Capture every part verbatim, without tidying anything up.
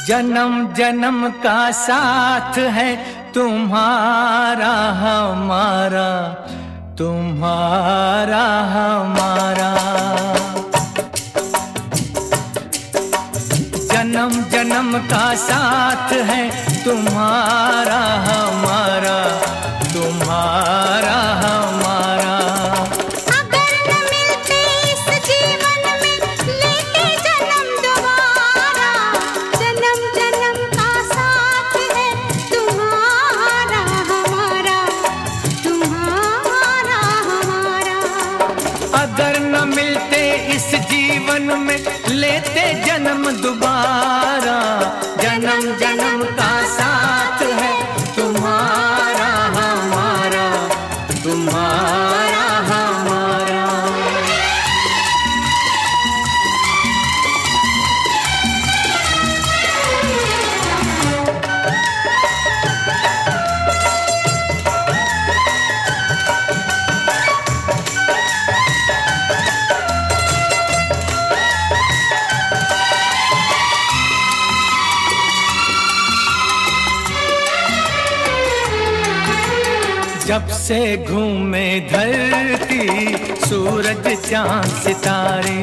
जन्म जन्म का साथ है तुम्हारा हमारा, तुम्हारा हमारा। जन्म जन्म का साथ है तुम्हारा हमारा, तुम्हारा हमारा। अगर न मिलते इस जीवन में लेते जन्म दोबारा, जन्म जन्म का साथ है तुम्हारा हमारा, तुम्हारा हमारा। अगर न मिलते इस जीवन में लेते जन्म दोबारा, जन्म जन्म का साथ है तुम्हारा हमारा, तुम्हारा हमारा। जब से घूमे धरती सूरज चांद सितारे,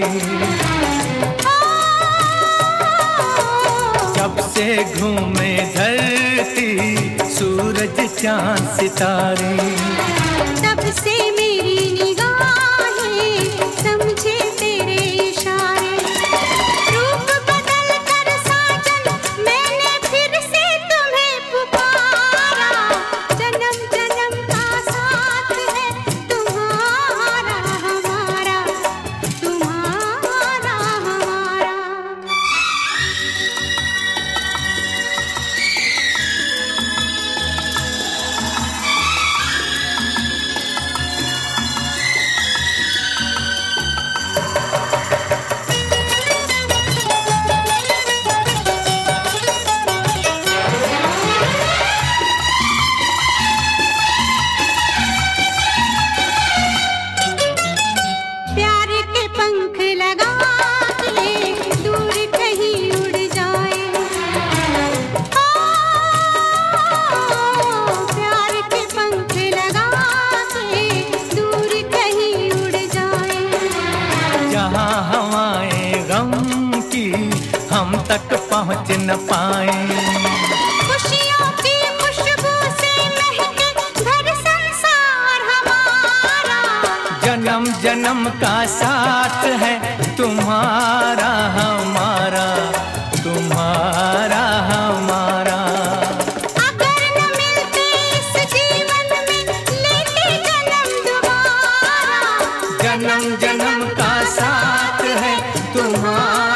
जब से घूमे धरती सूरज चांद सितारे, तब से मेरी निगाहें समझे तेरे इशारे। रूप बदल कर साजन मैंने फिर से तुम्हें पुकारा, जन्म जन्म का साथ है तुम्हारा हमारा, तुम्हारा हमारा। प्यार के पंख लगा के दूर कहीं उड़ जाए, ओ प्यार के पंख लगा के दूर कहीं उड़ जाए। जहाँ हवाएं गम की हम तक पहुँच न पाए, खुशियों की खुशबू से महके घर संसार हमारा, जन्म जन्म का साथ है तुम्हारा हमारा, तुम्हारा हमारा। अगर न मिलते इस जीवन में लेते जन्म दोबारा, जन्म जन्म का साथ है तुम्हारा